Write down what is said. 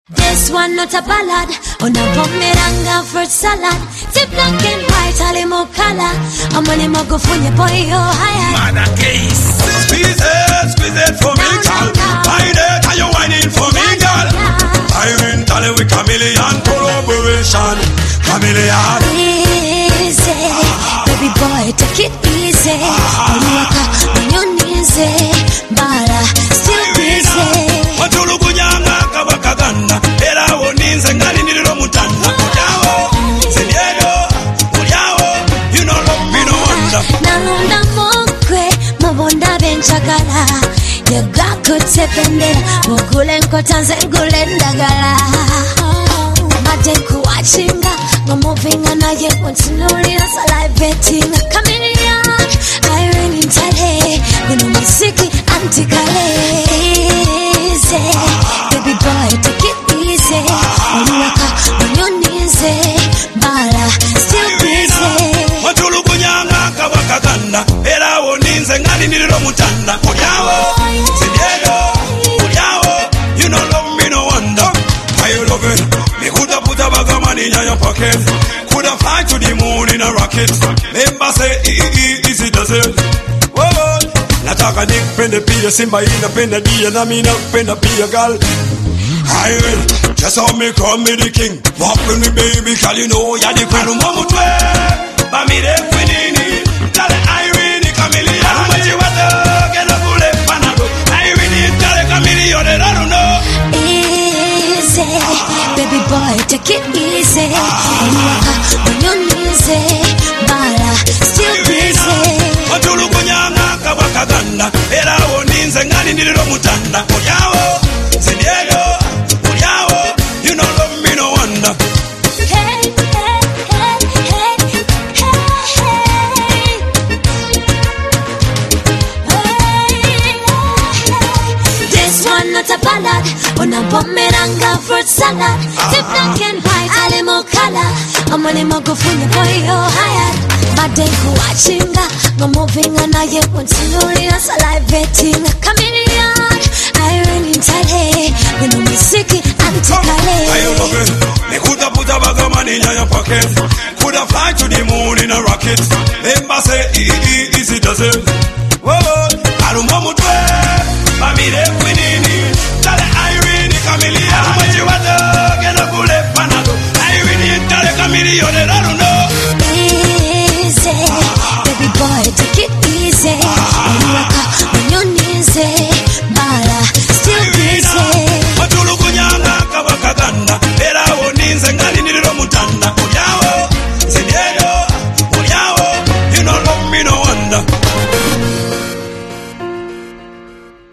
This one not a ballad, on a pomeranga fruit salad. Tip black and white, alimo color. I'm on him go for your boy, you're higher. Man, a case. Squeeze it for me, girl. Wine it, are you whining for me, girl? Irene, tell you we chameleon collaboration. Chameleon. Easy, baby boy, take it easy. On your knees, bala, still busy. Wakaganda era woninze ngali niliro mutanda ulyawo sediego ulyawo you know love me no wonder nalonda mokwe mubonda benchagala yega kutependera mugule nkotanze ngule ndagala madenku wachinga ngomovinga naye kontinulira salivating chameleon Irene Ntale guno musiki antikale baby boy, take it easy. On your knees, bala, still busy. Watulu kunyanga kabakaganda, era woninze ngani niliro mutanda. Ulyawo, sediego, ulyawo, you know love me no wonder. Why you love it? Me coulda put a bag of money in your pocket. Coulda fly to the moon in a rocket. Member say, easy does it. Whoa. Nataka nikupende pia simba inapenda dia na mimi nakupenda pia girl. I will just how me call me the king. Walk with me baby, girl you know you're the queen. Umamutwe, bamire kwinini. Tale Irene chameleon. Umaji wato, gena kule panado. Irene tale chameleon, I don't know. Easy, baby boy, take it easy. On your knees, bala, still busy. Watulu kunyanga kabakaganda, era woninze ngani niliro mutanda. Ulyawo, sediego, ulyawo, you know love me no wonder. Hey, hey, hey, hey, hey. This one not a ballad, on a pomeranga fruit salad. Tip black and white, alimo color. I'm on him go for your boy, you're hired. Madenku wachinga, ngomovinga naye kontinulira salivating chameleon Irene Ntale guno musiki antikale. I love it. Me coulda put a bag of money in your pocket. Coulda fly to the moon in a rocket. Member say easy does it. Whoa, alumomutwe, bamire kwinini. Tale Irene chameleon.